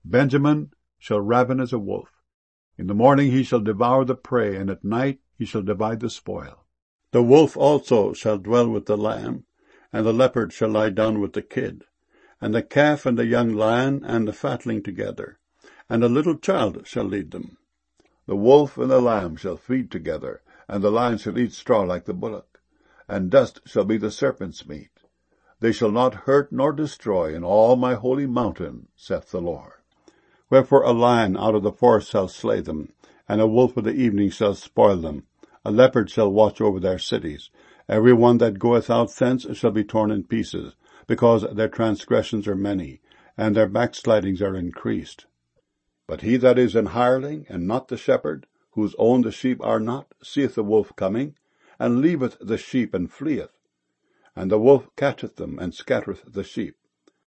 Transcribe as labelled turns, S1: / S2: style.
S1: Benjamin shall raven as a wolf. In the morning he shall devour the prey, and at night he shall divide the spoil.
S2: The wolf also shall dwell with the lamb, and the leopard shall lie down with the kid, and the calf and the young lion and the fatling together, and a little child shall lead them.
S3: The wolf and the lamb shall feed together, and the lion shall eat straw like the bullock, and dust shall be the serpent's meat. They shall not hurt nor destroy in all my holy mountain, saith the Lord.
S2: Wherefore a lion out of the forest shall slay them, and a wolf of the evening shall spoil them. A leopard shall watch over their cities. Every one that goeth out thence shall be torn in pieces, because their transgressions are many, and their backslidings are increased.
S3: But he that is an hireling, and not the shepherd, whose own the sheep are not, seeth the wolf coming, and leaveth the sheep, and fleeth. And the wolf catcheth them, and scattereth the sheep.